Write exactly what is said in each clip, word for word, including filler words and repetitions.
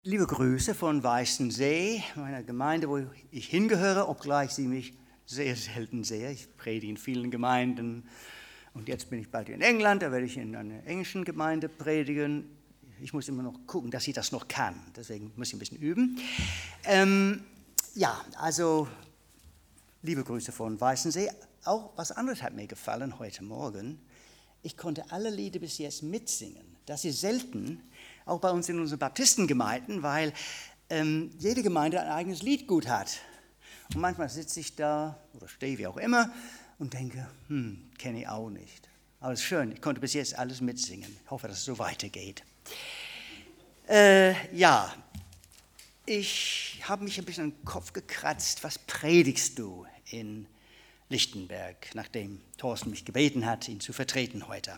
Liebe Grüße von Weißensee, meiner Gemeinde, wo ich hingehöre, obgleich Sie mich sehr selten sehe. Ich predige in vielen Gemeinden und jetzt bin ich bald in England, da werde ich in einer englischen Gemeinde predigen. Ich muss immer noch gucken, dass ich das noch kann, deswegen muss ich ein bisschen üben. Ähm, ja, also liebe Grüße von Weißensee. Auch was anderes hat mir gefallen heute Morgen. Ich konnte alle Lieder bis jetzt mitsingen. Das ist selten, auch bei uns in unseren Baptistengemeinden, weil ähm, jede Gemeinde ein eigenes Liedgut hat. Und manchmal sitze ich da oder stehe wie auch immer und denke, hm, kenne ich auch nicht. Aber es ist schön, ich konnte bis jetzt alles mitsingen. Ich hoffe, dass es so weitergeht. Äh, ja, ich habe mich ein bisschen an den Kopf gekratzt. Was predigst du in Lichtenberg, nachdem Thorsten mich gebeten hat, ihn zu vertreten heute?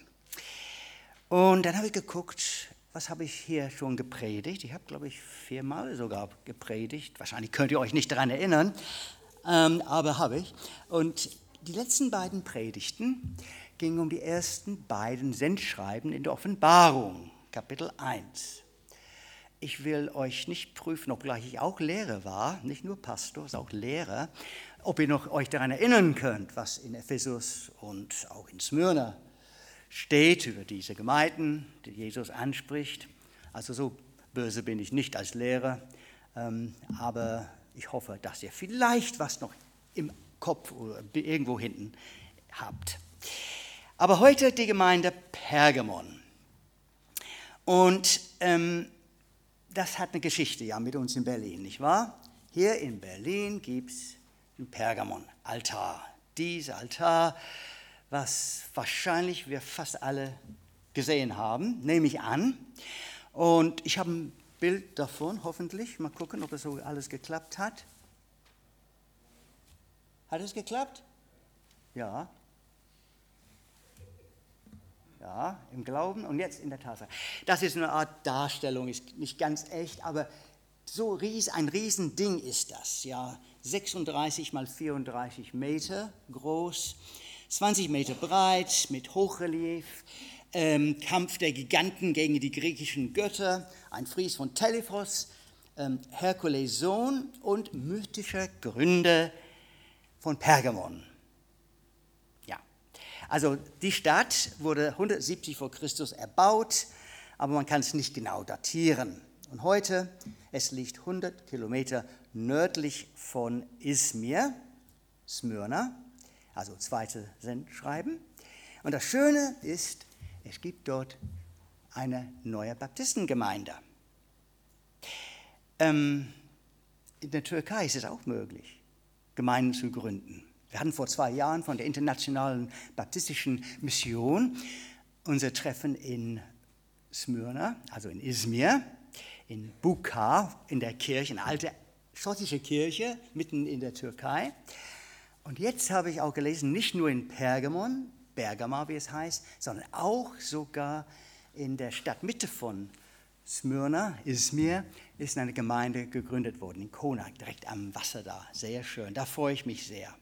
Und dann habe ich geguckt, was habe ich hier schon gepredigt? Ich habe, glaube ich, viermal sogar gepredigt. Wahrscheinlich könnt ihr euch nicht daran erinnern, ähm, aber habe ich. Und die letzten beiden Predigten gingen um die ersten beiden Sendschreiben in der Offenbarung, Kapitel eins. Ich will euch nicht prüfen, obgleich ich auch Lehrer war, nicht nur Pastor, sondern auch Lehrer, ob ihr noch euch daran erinnern könnt, was in Ephesus und auch in Smyrna steht über diese Gemeinden, die Jesus anspricht. Also so böse bin ich nicht als Lehrer, ähm, aber ich hoffe, dass ihr vielleicht was noch im Kopf oder irgendwo hinten habt. Aber heute die Gemeinde Pergamon. Und ähm, das hat eine Geschichte ja mit uns in Berlin, nicht wahr? Hier in Berlin gibt es einen Pergamon-Altar. Dieser Altar, was wahrscheinlich wir fast alle gesehen haben, nehme ich an. Und ich habe ein Bild davon, hoffentlich. Mal gucken, ob das so alles geklappt hat. Hat es geklappt? Ja. Ja, im Glauben und jetzt in der Tatsache. Das ist eine Art Darstellung, ist nicht ganz echt, aber so ries, ein Riesending ist das. Ja, sechsunddreißig mal vierunddreißig Meter groß, zwanzig Meter breit, mit Hochrelief, ähm, Kampf der Giganten gegen die griechischen Götter, ein Fries von Telephos, ähm, Herkules Sohn und mythischer Gründer von Pergamon. Ja, also die Stadt wurde hundertsiebzig vor Christus erbaut, aber man kann es nicht genau datieren. Und heute, es liegt hundert Kilometer nördlich von Izmir, Smyrna, also zweite Sendschreiben. Und das Schöne ist, es gibt dort eine neue Baptistengemeinde. Ähm, in der Türkei ist es auch möglich, Gemeinden zu gründen. Wir hatten vor zwei Jahren von der Internationalen Baptistischen Mission unser Treffen in Smyrna, also in Izmir, in Bukhar, in der Kirche, eine alte schottische Kirche mitten in der Türkei. Und jetzt habe ich auch gelesen, nicht nur in Pergamon, Bergama wie es heißt, sondern auch sogar in der Stadtmitte von Smyrna, Izmir, ist eine Gemeinde gegründet worden, in Konak, direkt am Wasser da. Sehr schön, da freue ich mich sehr.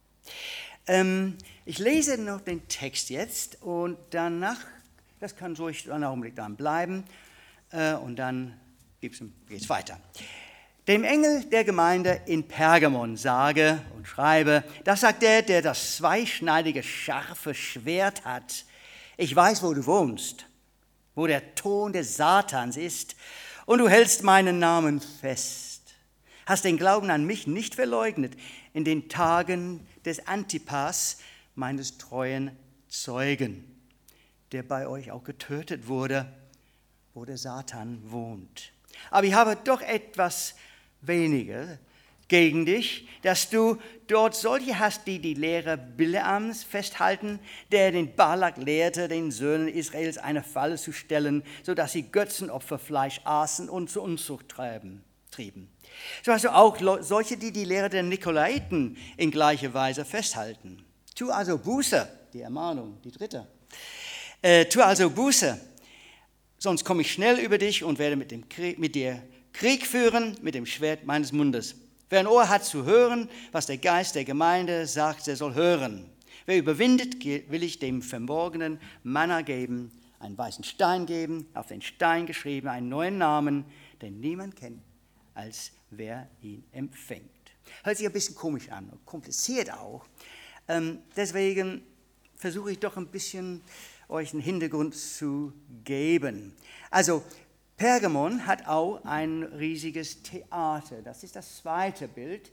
Ähm, ich lese noch den Text jetzt und danach, das kann ruhig einen Augenblick dann bleiben, äh, und dann geht es weiter. Dem Engel der Gemeinde in Pergamon sage und schreibe, das sagt der, der das zweischneidige, scharfe Schwert hat. Ich weiß, wo du wohnst, wo der Thron des Satans ist, und du hältst meinen Namen fest. Hast den Glauben an mich nicht verleugnet in den Tagen des Antipas, meines treuen Zeugen, der bei euch auch getötet wurde, wo der Satan wohnt. Aber ich habe doch etwas weniger gegen dich, dass du dort solche hast, die die Lehre Bileams festhalten, der den Balak lehrte, den Söhnen Israels eine Falle zu stellen, sodass sie Götzenopferfleisch aßen und zur Unzucht treiben, trieben. So hast du auch solche, die die Lehre der Nikolaiten in gleicher Weise festhalten. Tu also Buße, die Ermahnung, die dritte. Äh, tu also Buße, sonst komme ich schnell über dich und werde mit, dem Krieg, mit dir Krieg führen mit dem Schwert meines Mundes. Wer ein Ohr hat zu hören, was der Geist der Gemeinde sagt, der soll hören. Wer überwindet, will ich dem verborgenen Manna geben, einen weißen Stein geben, auf den Stein geschrieben, einen neuen Namen, den niemand kennt, als wer ihn empfängt. Hört sich ein bisschen komisch an, kompliziert auch. Ähm, deswegen versuche ich doch ein bisschen euch einen Hintergrund zu geben. Also Pergamon hat auch ein riesiges Theater. Das ist das zweite Bild.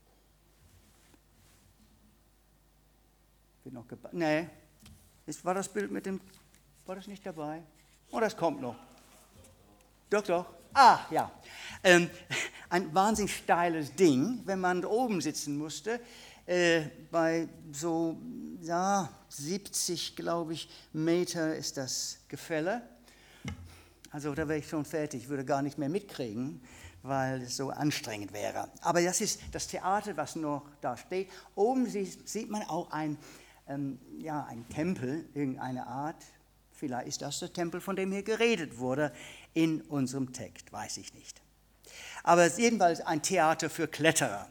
Wird noch geba- nee, ist, war das Bild mit dem, war das nicht dabei? Oh, das kommt noch. Doch, doch. Ah, ja. Ähm, ein wahnsinnig steiles Ding, wenn man da oben sitzen musste. Äh, bei so ja, siebzig, glaube ich, Meter ist das Gefälle. Also da wäre ich schon fertig, würde gar nicht mehr mitkriegen, weil es so anstrengend wäre. Aber das ist das Theater, was noch da steht. Oben sieht, sieht man auch ein, ähm, ja, ein Tempel, irgendeine Art. Vielleicht ist das der Tempel, von dem hier geredet wurde in unserem Text, weiß ich nicht. Aber es ist jedenfalls ein Theater für Kletterer.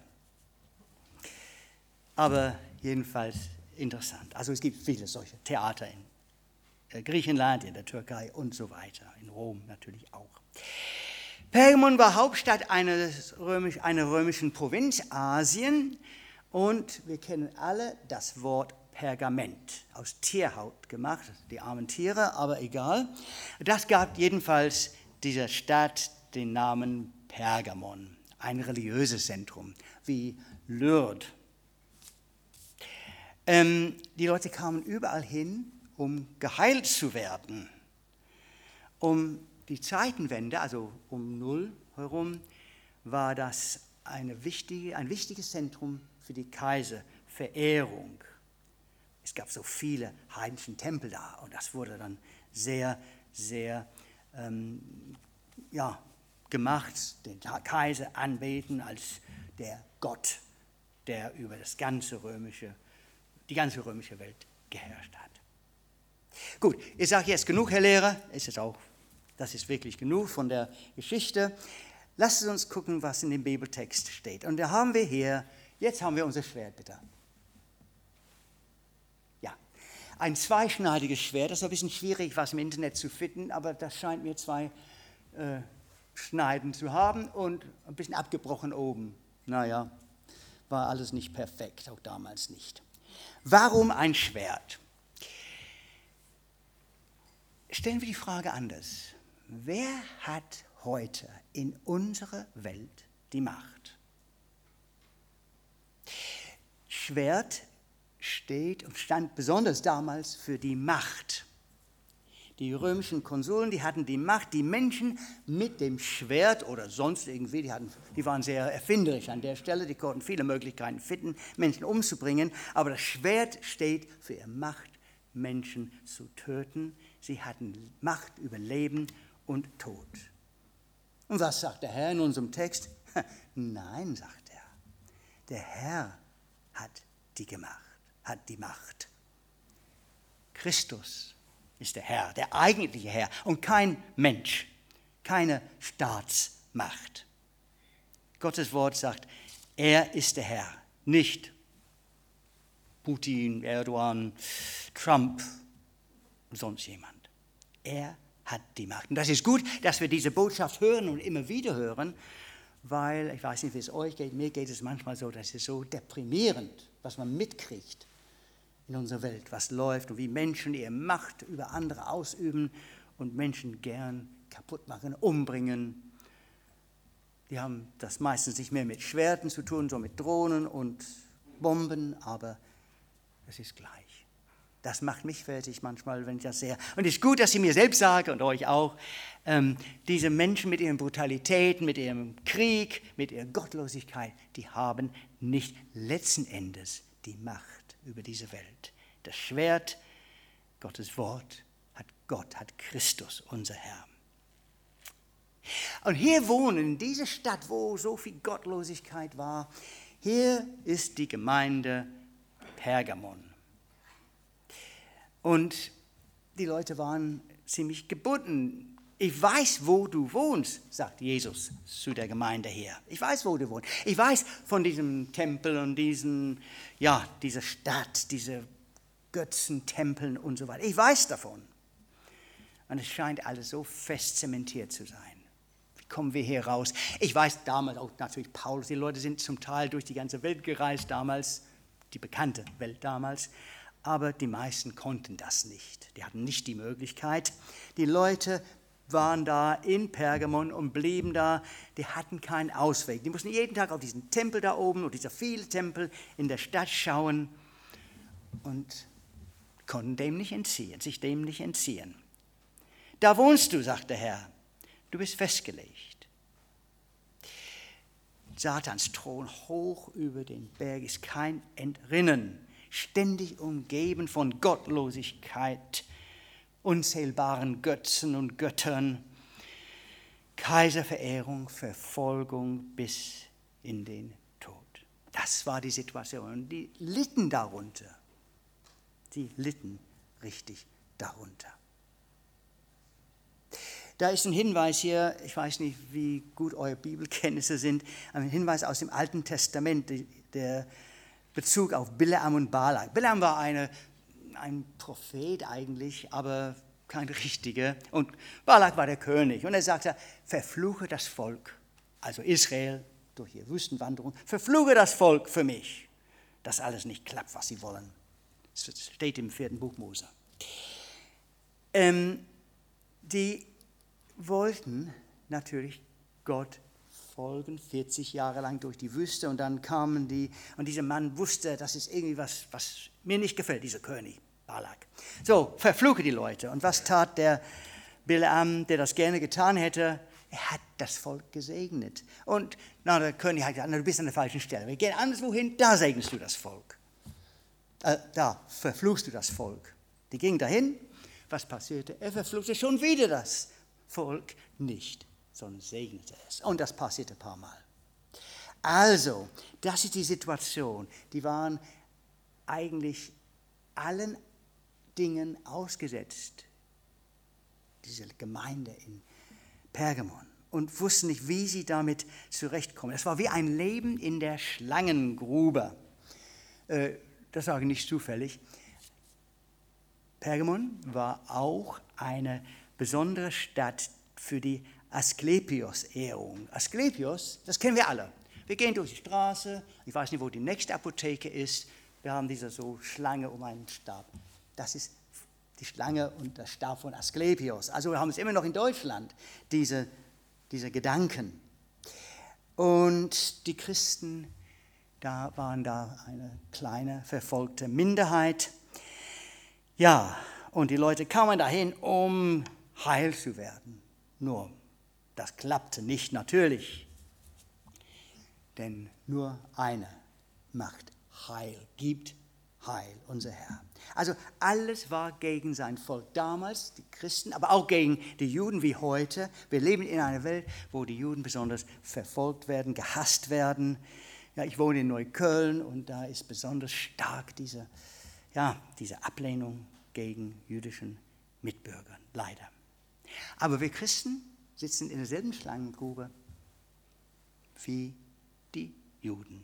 Aber jedenfalls interessant. Also es gibt viele solche Theater in Griechenland, in der Türkei und so weiter. In Rom natürlich auch. Pergamon war Hauptstadt eines römisch, einer römischen Provinz Asien und wir kennen alle das Wort Pergament, aus Tierhaut gemacht, die armen Tiere, aber egal. Das gab jedenfalls dieser Stadt den Namen Pergamon, ein religiöses Zentrum, wie Lourdes. Ähm, die Leute kamen überall hin, um geheilt zu werden. Um die Zeitenwende, also um Null herum, war das eine wichtige, ein wichtiges Zentrum für die Kaiserverehrung. Es gab so viele heidnische Tempel da und das wurde dann sehr, sehr ähm, ja, gemacht, den Kaiser anbeten als der Gott, der über das ganze römische, die ganze römische Welt geherrscht hat. Gut, ich sage jetzt genug, Herr Lehrer, ist es auch, das ist wirklich genug von der Geschichte. Lasst uns gucken, was in dem Bibeltext steht. Und da haben wir hier, jetzt haben wir unser Schwert, bitte. Ja, ein zweischneidiges Schwert, das ist ein bisschen schwierig, was im Internet zu finden, aber das scheint mir zwei äh, Schneiden zu haben und ein bisschen abgebrochen oben. Naja, war alles nicht perfekt, auch damals nicht. Warum ein Schwert? Stellen wir die Frage anders. Wer hat heute in unserer Welt die Macht? Schwert steht und stand besonders damals für die Macht. Die römischen Konsuln, die hatten die Macht, die Menschen mit dem Schwert oder sonst irgendwie, die, hatten, die waren sehr erfinderisch an der Stelle, die konnten viele Möglichkeiten finden, Menschen umzubringen, aber das Schwert steht für ihre Macht, Menschen zu töten. Sie hatten Macht über Leben und Tod. Und was sagt der Herr in unserem Text? Nein, sagt er. Der Herr hat die Gemacht, hat die Macht. Christus ist der Herr, der eigentliche Herr und kein Mensch, keine Staatsmacht. Gottes Wort sagt, er ist der Herr, nicht Putin, Erdogan, Trump, sonst jemand. Er hat die Macht. Und das ist gut, dass wir diese Botschaft hören und immer wieder hören, weil, ich weiß nicht, wie es euch geht, mir geht es manchmal so, das ist so deprimierend, was man mitkriegt in unserer Welt, was läuft und wie Menschen ihre Macht über andere ausüben und Menschen gern kaputt machen, umbringen. Die haben das meistens nicht mehr mit Schwerten zu tun, sondern mit Drohnen und Bomben, aber es ist gleich. Das macht mich fertig manchmal, wenn ich das sehe. Und es ist gut, dass ich mir selbst sage und euch auch, ähm, diese Menschen mit ihren Brutalitäten, mit ihrem Krieg, mit ihrer Gottlosigkeit, die haben nicht letzten Endes die Macht über diese Welt. Das Schwert, Gottes Wort, hat Gott, hat Christus, unser Herr. Und hier wohnen, in dieser Stadt, wo so viel Gottlosigkeit war, hier ist die Gemeinde Pergamon. Und die Leute waren ziemlich gebunden. Ich weiß, wo du wohnst, sagt Jesus zu der Gemeinde hier. Ich weiß, wo du wohnst. Ich weiß von diesem Tempel und diesen, ja, dieser Stadt, diese Götzentempeln und so weiter. Ich weiß davon. Und es scheint alles so fest zementiert zu sein. Wie kommen wir hier raus? Ich weiß damals auch natürlich Paulus, die Leute sind zum Teil durch die ganze Welt gereist damals, die bekannte Welt damals, aber die meisten konnten das nicht. Die hatten nicht die Möglichkeit. Die Leute waren da in Pergamon und blieben da, die hatten keinen Ausweg. Die mussten jeden Tag auf diesen Tempel da oben und dieser viele Tempel in der Stadt schauen und konnten dem nicht entziehen, sich dem nicht entziehen. Da wohnst du, sagt der Herr, du bist festgelegt. Satans Thron hoch über den Berg ist kein Entrinnen, ständig umgeben von Gottlosigkeit, unzählbaren Götzen und Göttern, Kaiserverehrung, Verfolgung bis in den Tod. Das war die Situation. Und die litten darunter. Die litten richtig darunter. Da ist ein Hinweis hier, ich weiß nicht, wie gut eure Bibelkenntnisse sind, ein Hinweis aus dem Alten Testament, der Bezug auf Bileam und Balak. Bileam war eine ein Prophet eigentlich, aber kein richtiger. Und Balak war der König. Und er sagte, verfluche das Volk, also Israel durch ihre Wüstenwanderung, verfluche das Volk für mich, dass alles nicht klappt, was sie wollen. Das steht im vierten Buch Mose. Ähm, die wollten natürlich Gott folgen, vierzig Jahre lang durch die Wüste, und dann kamen die, und dieser Mann wusste, das ist irgendwie was, was mir nicht gefällt, dieser König. Balak. So, verfluche die Leute. Und was tat der Bileam, der das gerne getan hätte? Er hat das Volk gesegnet. Und na, der König hat gesagt, na, du bist an der falschen Stelle. Wir gehen anderswohin, da segnest du das Volk. Äh, da verfluchst du das Volk. Die gingen dahin. Was passierte? Er verfluchte schon wieder das Volk nicht, sondern segnete es. Und das passierte ein paar Mal. Also, das ist die Situation. Die waren eigentlich allen Dingen ausgesetzt, diese Gemeinde in Pergamon, und wussten nicht, wie sie damit zurechtkommen. Es war wie ein Leben in der Schlangengrube. Das sage ich nicht zufällig. Pergamon war auch eine besondere Stadt für die Asklepios-Ehrung. Asklepios, das kennen wir alle. Wir gehen durch die Straße, ich weiß nicht, wo die nächste Apotheke ist, wir haben diese so Schlange um einen Stab. Das ist die Schlange und der Stab von Asklepios. Also wir haben es immer noch in Deutschland, diese, diese Gedanken. Und die Christen, da waren da eine kleine verfolgte Minderheit. Ja, und die Leute kamen dahin, um heil zu werden. Nur, das klappte nicht natürlich. Denn nur eine macht Heil, gibt Heil, unser Herr. Also alles war gegen sein Volk damals, die Christen, aber auch gegen die Juden wie heute. Wir leben in einer Welt, wo die Juden besonders verfolgt werden, gehasst werden. Ja, ich wohne in Neukölln und da ist besonders stark diese, ja, diese Ablehnung gegen jüdischen Mitbürgern, leider. Aber wir Christen sitzen in derselben Schlangengrube wie die Juden.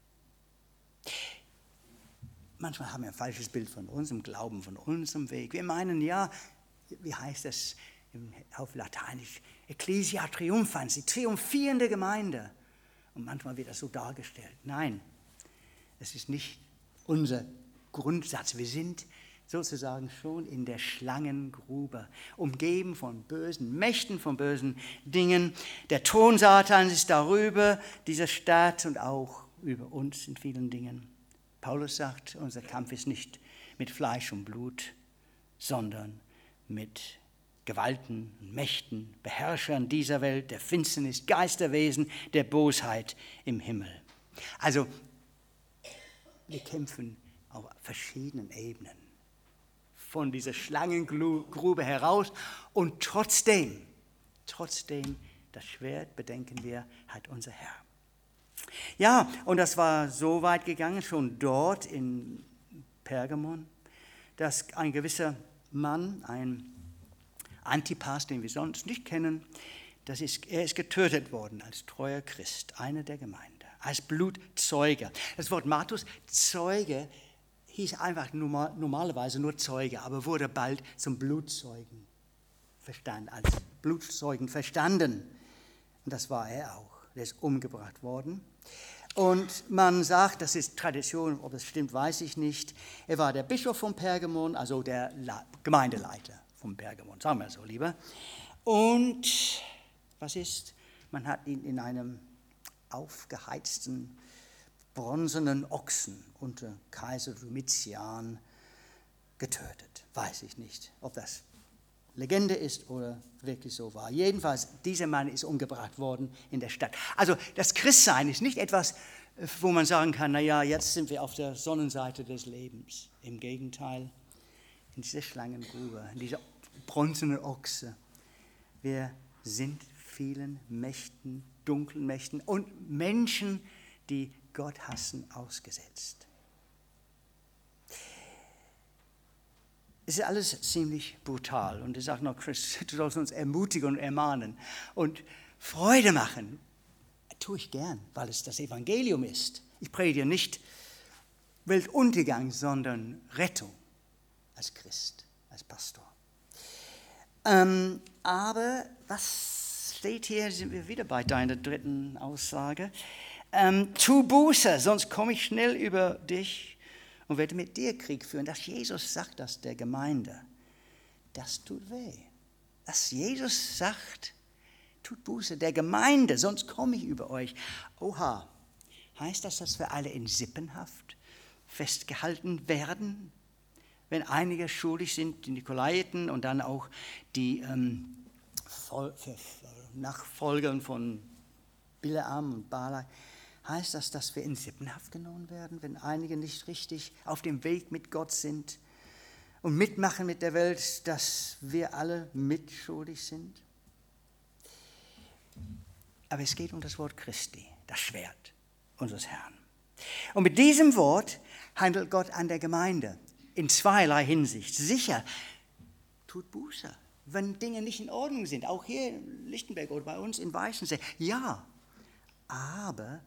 Manchmal haben wir ein falsches Bild von unserem Glauben, von unserem Weg. Wir meinen, ja, wie heißt das auf Lateinisch? Ecclesia triumphans, die triumphierende Gemeinde. Und manchmal wird das so dargestellt. Nein, es ist nicht unser Grundsatz. Wir sind sozusagen schon in der Schlangengrube, umgeben von bösen Mächten, von bösen Dingen. Der Thron Satans ist darüber, dieser Stadt, und auch über uns in vielen Dingen. Paulus sagt, unser Kampf ist nicht mit Fleisch und Blut, sondern mit Gewalten, Mächten, Beherrschern dieser Welt, der Finsternis, Geisterwesen, der Bosheit im Himmel. Also wir kämpfen auf verschiedenen Ebenen von dieser Schlangengrube heraus, und trotzdem, trotzdem das Schwert, bedenken wir, hat unser Herr. Ja, und das war so weit gegangen, schon dort in Pergamon, dass ein gewisser Mann, ein Antipas, den wir sonst nicht kennen, das ist, er ist getötet worden als treuer Christ, einer der Gemeinde, als Blutzeuge. Das Wort Martus, Zeuge, hieß einfach normal, normalerweise nur Zeuge, aber wurde bald zum Blutzeugen verstanden, als Blutzeugen verstanden. Und das war er auch. Er ist umgebracht worden. Und man sagt, das ist Tradition, ob es stimmt, weiß ich nicht. Er war der Bischof von Pergamon, also der Gemeindeleiter von Pergamon, sagen wir so lieber. Und was ist? Man hat ihn in einem aufgeheizten, bronzenen Ochsen unter Kaiser Domitian getötet. Weiß ich nicht, ob das Legende ist oder wirklich so war. Jedenfalls, dieser Mann ist umgebracht worden in der Stadt. Also das Christsein ist nicht etwas, wo man sagen kann, naja, jetzt sind wir auf der Sonnenseite des Lebens. Im Gegenteil, in dieser Schlangengrube, in dieser bronzenen Ochse, wir sind vielen Mächten, dunklen Mächten und Menschen, die Gott hassen, ausgesetzt. Es ist alles ziemlich brutal. Und ich sage noch, Chris, du sollst uns ermutigen und ermahnen und Freude machen. Das tue ich gern, weil es das Evangelium ist. Ich predige nicht Weltuntergang, sondern Rettung als Christ, als Pastor. Ähm, aber was steht hier, sind wir wieder bei deiner dritten Aussage. Ähm, tu Buße, sonst komme ich schnell über dich und werde mit dir Krieg führen. Dass Jesus sagt das der Gemeinde, das tut weh. Dass Jesus sagt, tut Buße der Gemeinde, sonst komme ich über euch. Oha, heißt das, dass wir alle in Sippenhaft festgehalten werden? Wenn einige schuldig sind, die Nikolaiten und dann auch die ähm, Nachfolger von Bileam und Balak, heißt das, dass wir in Sippenhaft genommen werden, wenn einige nicht richtig auf dem Weg mit Gott sind und mitmachen mit der Welt, dass wir alle mitschuldig sind? Aber es geht um das Wort Christi, das Schwert unseres Herrn. Und mit diesem Wort handelt Gott an der Gemeinde in zweierlei Hinsicht. Sicher, tut Buße, wenn Dinge nicht in Ordnung sind, auch hier in Lichtenberg oder bei uns in Weißensee. Ja, aber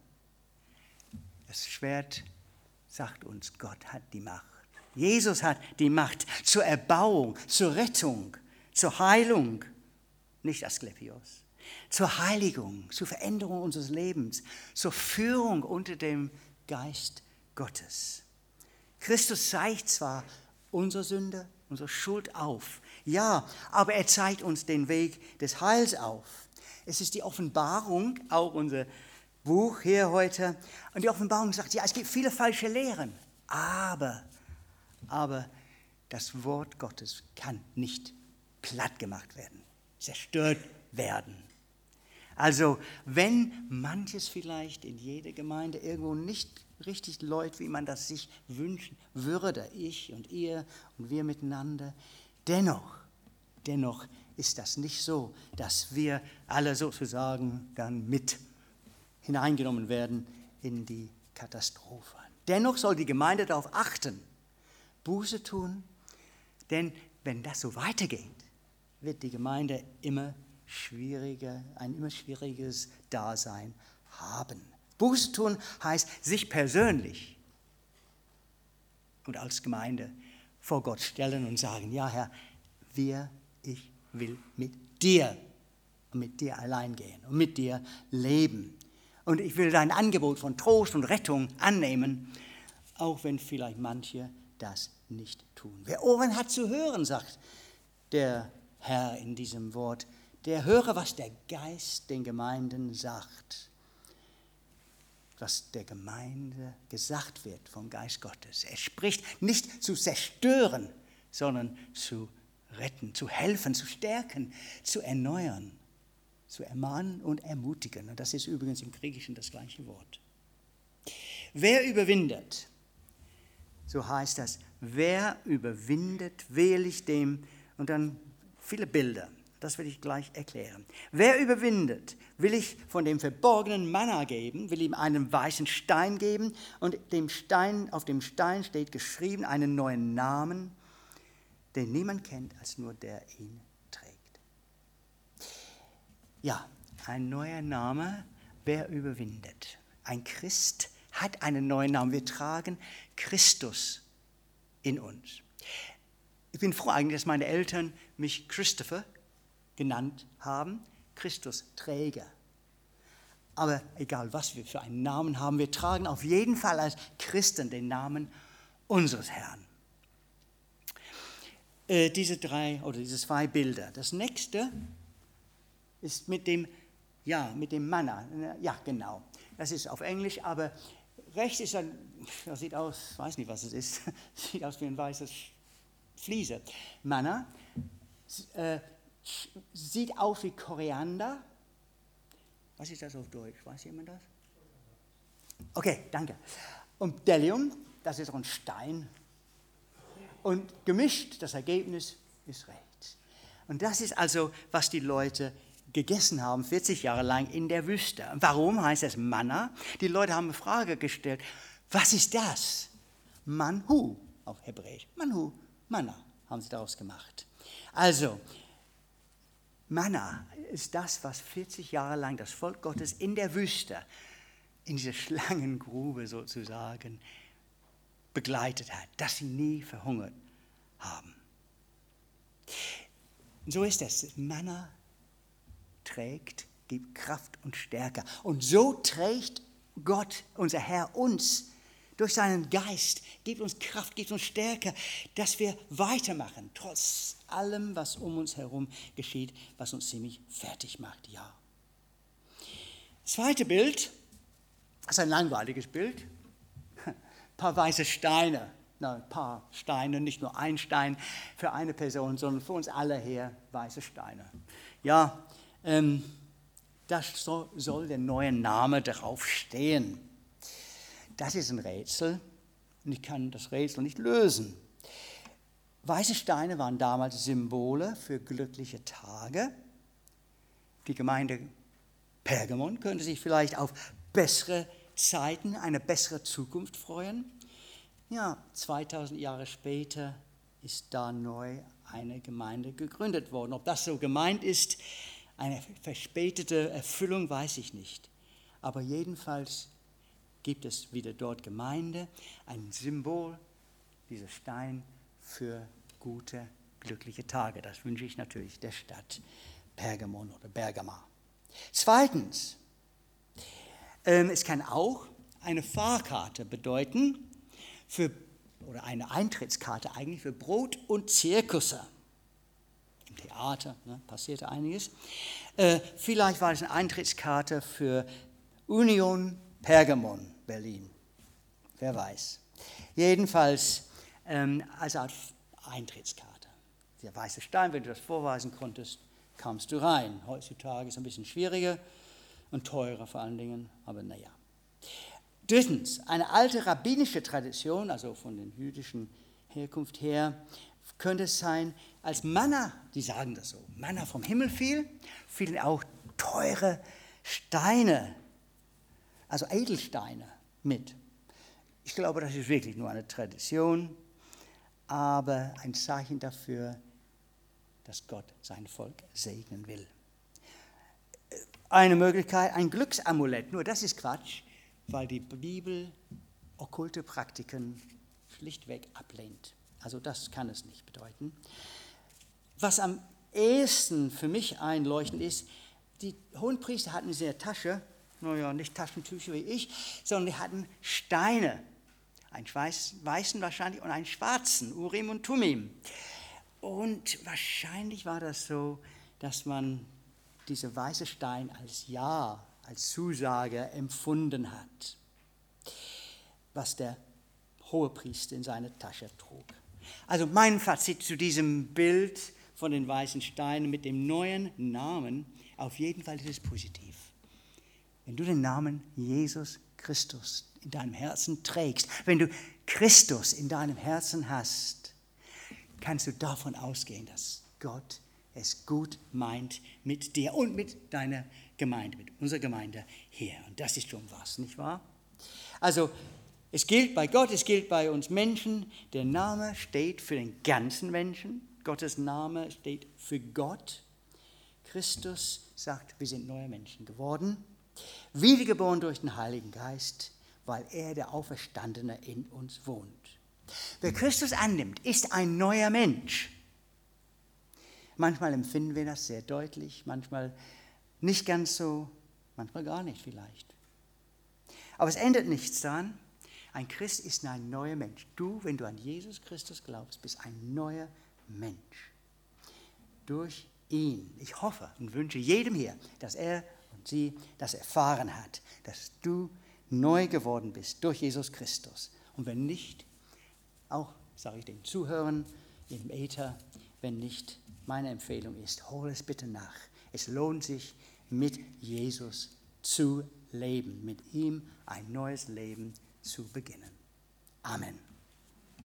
das Schwert sagt uns, Gott hat die Macht. Jesus hat die Macht zur Erbauung, zur Rettung, zur Heilung, nicht Asklepios, zur Heiligung, zur Veränderung unseres Lebens, zur Führung unter dem Geist Gottes. Christus zeigt zwar unsere Sünde, unsere Schuld auf, ja, aber er zeigt uns den Weg des Heils auf. Es ist die Offenbarung, auch unser Buch hier heute. Und die Offenbarung sagt, ja, es gibt viele falsche Lehren, aber, aber das Wort Gottes kann nicht platt gemacht werden, zerstört werden. Also wenn manches vielleicht in jeder Gemeinde irgendwo nicht richtig läuft, wie man das sich wünschen würde, ich und ihr und wir miteinander, dennoch, dennoch ist das nicht so, dass wir alle sozusagen dann mit hineingenommen werden in die Katastrophe. Dennoch soll die Gemeinde darauf achten, Buße tun, denn wenn das so weitergeht, wird die Gemeinde immer schwieriger, ein immer schwieriges Dasein haben. Buße tun heißt, sich persönlich und als Gemeinde vor Gott stellen und sagen, ja Herr, wir, ich will mit dir und mit dir allein gehen und mit dir leben. Und ich will dein Angebot von Trost und Rettung annehmen, auch wenn vielleicht manche das nicht tun. Wer Ohren hat zu hören, sagt der Herr in diesem Wort, der höre, was der Geist den Gemeinden sagt. Was der Gemeinde gesagt wird vom Geist Gottes. Er spricht nicht zu zerstören, sondern zu retten, zu helfen, zu stärken, zu erneuern, zu ermahnen und ermutigen. Und das ist übrigens im Griechischen das gleiche Wort. Wer überwindet, so heißt das, wer überwindet, wähle ich dem, und dann viele Bilder. Das will ich gleich erklären. Wer überwindet, will ich von dem verborgenen Manna geben, will ihm einen weißen Stein geben und dem Stein, auf dem Stein steht geschrieben einen neuen Namen, den niemand kennt als nur der ihn trägt. Ja, ein neuer Name, wer überwindet. Ein Christ hat einen neuen Namen. Wir tragen Christus in uns. Ich bin froh eigentlich, dass meine Eltern mich Christopher genannt haben, Christusträger. Aber egal, was wir für einen Namen haben, wir tragen auf jeden Fall als Christen den Namen unseres Herrn. Äh, diese drei oder diese zwei Bilder. Das nächste ist mit dem, ja, mit dem Manna. Ja, genau. Das ist auf Englisch, aber rechts ist ein, das sieht aus, weiß nicht, was es ist, sieht aus wie ein weißes Fliese. Manna äh, sieht aus wie Koriander. Was ist das auf Deutsch? Weiß jemand das? Okay, danke. Und Bdellium, das ist ein Stein. Und gemischt, das Ergebnis ist rechts. Und das ist also, was die Leute gegessen haben, vierzig Jahre lang in der Wüste. Warum heißt es Manna? Die Leute haben eine Frage gestellt. Was ist das? Manhu auf Hebräisch. Manhu, Manna haben sie daraus gemacht. Also, Manna ist das, was vierzig Jahre lang das Volk Gottes in der Wüste, in dieser Schlangengrube sozusagen, begleitet hat, dass sie nie verhungert haben. Und so ist es. Manna trägt, gibt Kraft und Stärke. Und so trägt Gott, unser Herr, uns durch seinen Geist, gibt uns Kraft, gibt uns Stärke, dass wir weitermachen, trotz allem, was um uns herum geschieht, was uns ziemlich fertig macht. Ja. Das zweite Bild ist ein langweiliges Bild. Ein paar weiße Steine. Na, ein paar Steine, nicht nur ein Stein für eine Person, sondern für uns alle hier weiße Steine. Ja, ähm, das soll, soll der neue Name darauf stehen. Das ist ein Rätsel und ich kann das Rätsel nicht lösen. Weiße Steine waren damals Symbole für glückliche Tage. Die Gemeinde Pergamon könnte sich vielleicht auf bessere Zeiten, eine bessere Zukunft freuen. Ja, zweitausend Jahre später ist da neu eine Gemeinde gegründet worden. Ob das so gemeint ist, eine verspätete Erfüllung, weiß ich nicht. Aber jedenfalls gibt es wieder dort Gemeinde, ein Symbol, dieser Stein für gute, glückliche Tage. Das wünsche ich natürlich der Stadt Pergamon oder Bergama. Zweitens, ähm, es kann auch eine Fahrkarte bedeuten, für, oder eine Eintrittskarte eigentlich für Brot- und Zirkusse. Im Theater ne, passierte einiges. Äh, vielleicht war es eine Eintrittskarte für Union Pergamon, Berlin. Wer weiß. Jedenfalls ähm, als Art Eintrittskarte. Der weiße Stein, wenn du das vorweisen konntest, kamst du rein. Heutzutage ist es ein bisschen schwieriger und teurer vor allen Dingen, aber naja. Drittens, eine alte rabbinische Tradition, also von der jüdischen Herkunft her, könnte es sein, als Manna, die sagen das so, Manna vom Himmel fiel, fielen auch teure Steine, also Edelsteine mit. Ich glaube, das ist wirklich nur eine Tradition, aber ein Zeichen dafür, dass Gott sein Volk segnen will. Eine Möglichkeit, ein Glücksamulett, nur das ist Quatsch, weil die Bibel okkulte Praktiken schlichtweg ablehnt. Also das kann es nicht bedeuten. Was am ehesten für mich einleuchtend ist, die Hohenpriester hatten in ihrer Tasche, naja, nicht Taschentücher wie ich, sondern die hatten Steine, einen weißen wahrscheinlich und einen schwarzen, Urim und Tumim. Und wahrscheinlich war das so, dass man diese weiße Stein als Ja, als Zusage empfunden hat, was der Hohepriester in seiner Tasche trug. Also mein Fazit zu diesem Bild von den weißen Steinen mit dem neuen Namen, auf jeden Fall ist es positiv. Wenn du den Namen Jesus Christus in deinem Herzen trägst, wenn du Christus in deinem Herzen hast, kannst du davon ausgehen, dass Gott es gut meint mit dir und mit deiner Gemeinde, mit unserer Gemeinde hier. Und das ist schon was, nicht wahr? Also es gilt bei Gott, es gilt bei uns Menschen, der Name steht für den ganzen Menschen, Gottes Name steht für Gott. Christus sagt, wir sind neue Menschen geworden, wiedergeboren durch den Heiligen Geist, weil er, der Auferstandene, in uns wohnt. Wer Christus annimmt, ist ein neuer Mensch. Manchmal empfinden wir das sehr deutlich, manchmal nicht ganz so, manchmal gar nicht vielleicht. Aber es ändert nichts daran. Ein Christ ist ein neuer Mensch. Du, wenn du an Jesus Christus glaubst, bist ein neuer Mensch. Durch ihn. Ich hoffe und wünsche jedem hier, dass er und sie das erfahren hat, dass du neu geworden bist durch Jesus Christus. Und wenn nicht, auch sage ich den Zuhörern im Äther, wenn nicht, meine Empfehlung ist, hol es bitte nach. Es lohnt sich, mit Jesus zu leben, mit ihm ein neues Leben zu beginnen. Amen.